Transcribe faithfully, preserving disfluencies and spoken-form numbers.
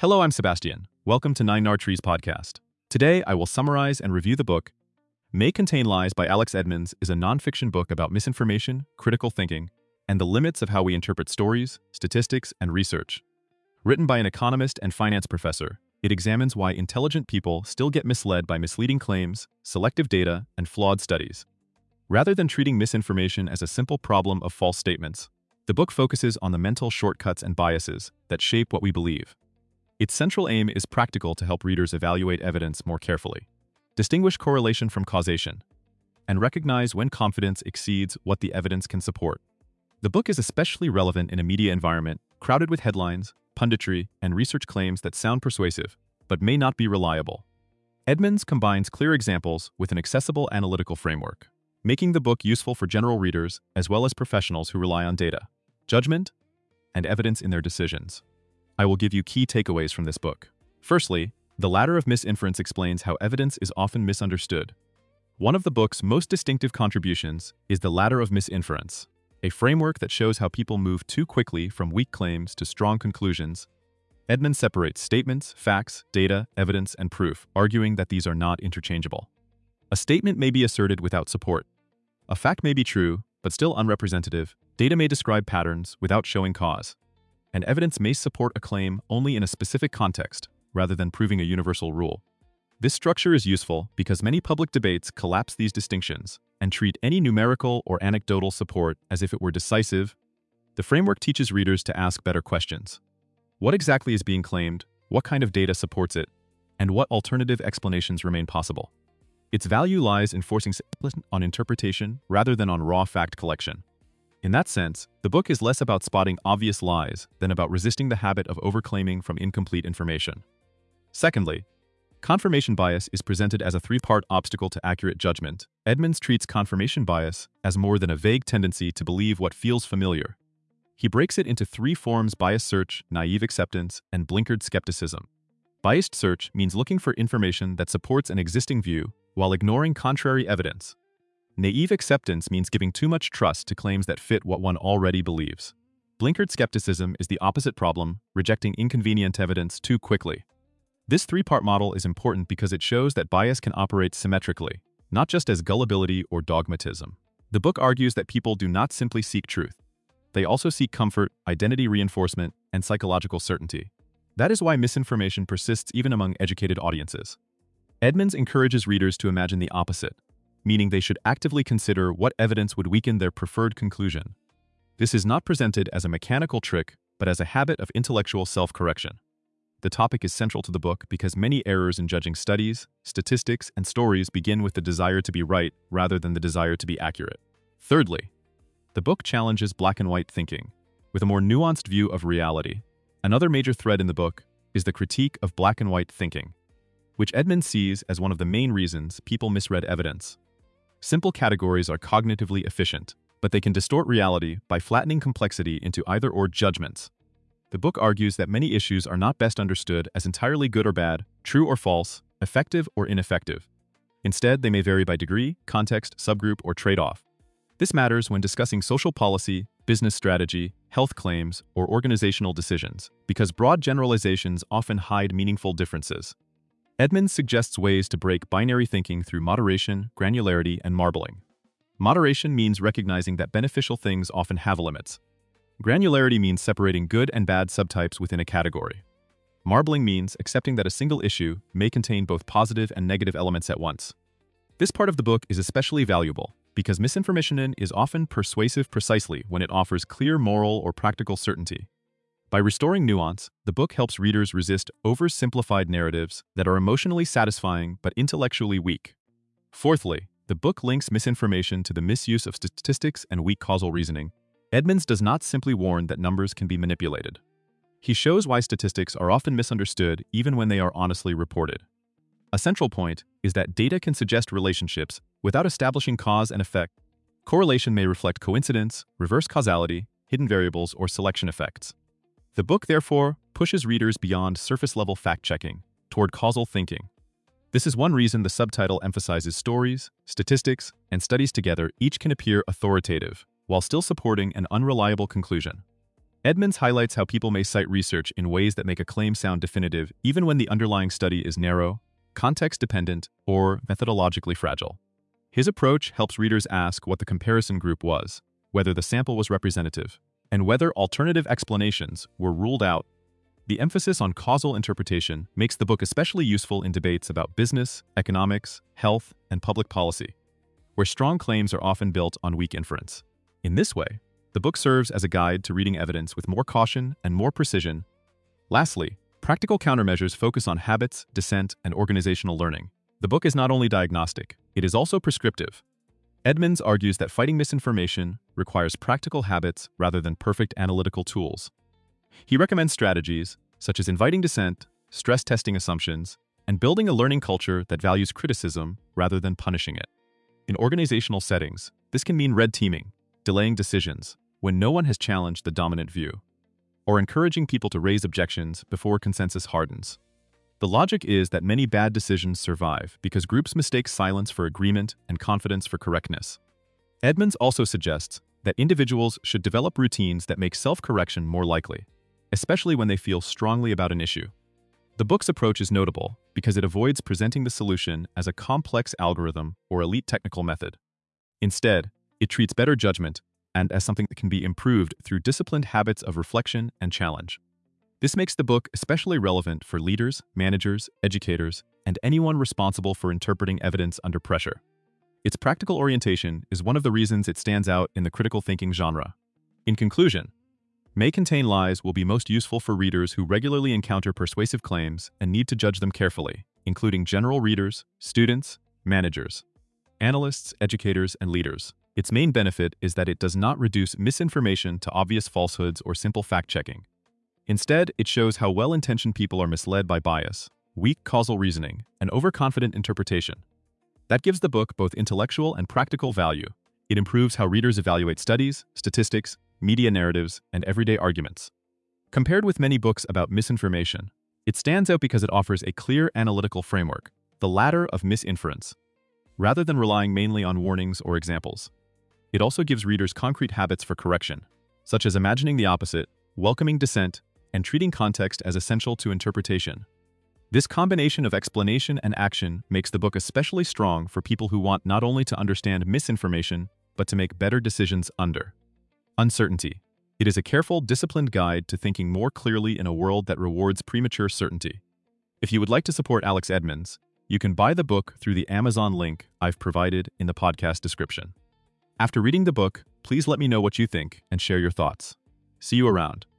Hello, I'm Sebastian. Welcome to Nine Nar Trees podcast. Today, I will summarize and review the book May Contain Lies by Alex Edmans is a nonfiction book about misinformation, critical thinking, and the limits of how we interpret stories, statistics, and research. Written by an economist and finance professor, it examines why intelligent people still get misled by misleading claims, selective data, and flawed studies. Rather than treating misinformation as a simple problem of false statements, the book focuses on the mental shortcuts and biases that shape what we believe. Its central aim is practical to help readers evaluate evidence more carefully, distinguish correlation from causation, and recognize when confidence exceeds what the evidence can support. The book is especially relevant in a media environment crowded with headlines, punditry, and research claims that sound persuasive, but may not be reliable. Edmans combines clear examples with an accessible analytical framework, making the book useful for general readers as well as professionals who rely on data, judgment, and evidence in their decisions. I will give you key takeaways from this book. Firstly, The Ladder of Misinference explains how evidence is often misunderstood. One of the book's most distinctive contributions is The Ladder of Misinference, a framework that shows how people move too quickly from weak claims to strong conclusions. Edmans separates statements, facts, data, evidence, and proof, arguing that these are not interchangeable. A statement may be asserted without support. A fact may be true, but still unrepresentative. Data may describe patterns without showing cause. And evidence may support a claim only in a specific context, rather than proving a universal rule. This structure is useful because many public debates collapse these distinctions and treat any numerical or anecdotal support as if it were decisive. The framework teaches readers to ask better questions. What exactly is being claimed? What kind of data supports it? And what alternative explanations remain possible? Its value lies in forcing on interpretation rather than on raw fact collection. In that sense, the book is less about spotting obvious lies than about resisting the habit of overclaiming from incomplete information. Secondly, confirmation bias is presented as a three-part obstacle to accurate judgment. Edmans treats confirmation bias as more than a vague tendency to believe what feels familiar. He breaks it into three forms: biased search, naive acceptance, and blinkered skepticism. Biased search means looking for information that supports an existing view while ignoring contrary evidence. Naive acceptance means giving too much trust to claims that fit what one already believes. Blinkered skepticism is the opposite problem, rejecting inconvenient evidence too quickly. This three-part model is important because it shows that bias can operate symmetrically, not just as gullibility or dogmatism. The book argues that people do not simply seek truth. They also seek comfort, identity reinforcement, and psychological certainty. That is why misinformation persists even among educated audiences. Edmans encourages readers to imagine the opposite, meaning they should actively consider what evidence would weaken their preferred conclusion. This is not presented as a mechanical trick, but as a habit of intellectual self-correction. The topic is central to the book because many errors in judging studies, statistics, and stories begin with the desire to be right rather than the desire to be accurate. Thirdly, the book challenges black and white thinking with a more nuanced view of reality. Another major thread in the book is the critique of black and white thinking, which Edmans sees as one of the main reasons people misread evidence. Simple categories are cognitively efficient, but they can distort reality by flattening complexity into either-or judgments. The book argues that many issues are not best understood as entirely good or bad, true or false, effective or ineffective. Instead, they may vary by degree, context, subgroup, or trade-off. This matters when discussing social policy, business strategy, health claims, or organizational decisions, because broad generalizations often hide meaningful differences. Edmans suggests ways to break binary thinking through moderation, granularity, and marbling. Moderation means recognizing that beneficial things often have limits. Granularity means separating good and bad subtypes within a category. Marbling means accepting that a single issue may contain both positive and negative elements at once. This part of the book is especially valuable because misinformation is often persuasive precisely when it offers clear moral or practical certainty. By restoring nuance, the book helps readers resist oversimplified narratives that are emotionally satisfying but intellectually weak. Fourthly, the book links misinformation to the misuse of statistics and weak causal reasoning. Edmans does not simply warn that numbers can be manipulated. He shows why statistics are often misunderstood even when they are honestly reported. A central point is that data can suggest relationships without establishing cause and effect. Correlation may reflect coincidence, reverse causality, hidden variables, or selection effects. The book, therefore, pushes readers beyond surface-level fact-checking toward causal thinking. This is one reason the subtitle emphasizes stories, statistics, and studies together. Each can appear authoritative, while still supporting an unreliable conclusion. Edmonds highlights how people may cite research in ways that make a claim sound definitive even when the underlying study is narrow, context-dependent, or methodologically fragile. His approach helps readers ask what the comparison group was, whether the sample was representative, and whether alternative explanations were ruled out. The emphasis on causal interpretation makes the book especially useful in debates about business, economics, health, and public policy, where strong claims are often built on weak inference. In this way, the book serves as a guide to reading evidence with more caution and more precision. Lastly, practical countermeasures focus on habits, dissent, and organizational learning. The book is not only diagnostic, it is also prescriptive. Edmonds argues that fighting misinformation requires practical habits rather than perfect analytical tools. He recommends strategies such as inviting dissent, stress testing assumptions, and building a learning culture that values criticism rather than punishing it. In organizational settings, this can mean red teaming, delaying decisions when no one has challenged the dominant view, or encouraging people to raise objections before consensus hardens. The logic is that many bad decisions survive because groups mistake silence for agreement and confidence for correctness. Edmonds also suggests that individuals should develop routines that make self-correction more likely, especially when they feel strongly about an issue. The book's approach is notable because it avoids presenting the solution as a complex algorithm or elite technical method. Instead, it treats better judgment and as something that can be improved through disciplined habits of reflection and challenge. This makes the book especially relevant for leaders, managers, educators, and anyone responsible for interpreting evidence under pressure. Its practical orientation is one of the reasons it stands out in the critical thinking genre. In conclusion, May Contain Lies will be most useful for readers who regularly encounter persuasive claims and need to judge them carefully, including general readers, students, managers, analysts, educators, and leaders. Its main benefit is that it does not reduce misinformation to obvious falsehoods or simple fact-checking. Instead, it shows how well-intentioned people are misled by bias, weak causal reasoning, and overconfident interpretation. That gives the book both intellectual and practical value. It improves how readers evaluate studies, statistics, media narratives, and everyday arguments. Compared with many books about misinformation, it stands out because it offers a clear analytical framework, the ladder of misinference, rather than relying mainly on warnings or examples. It also gives readers concrete habits for correction, such as imagining the opposite, welcoming dissent, and treating context as essential to interpretation. This combination of explanation and action makes the book especially strong for people who want not only to understand misinformation, but to make better decisions under uncertainty. It is a careful, disciplined guide to thinking more clearly in a world that rewards premature certainty. If you would like to support Alex Edmonds, you can buy the book through the Amazon link I've provided in the podcast description. After reading the book, please let me know what you think and share your thoughts. See you around.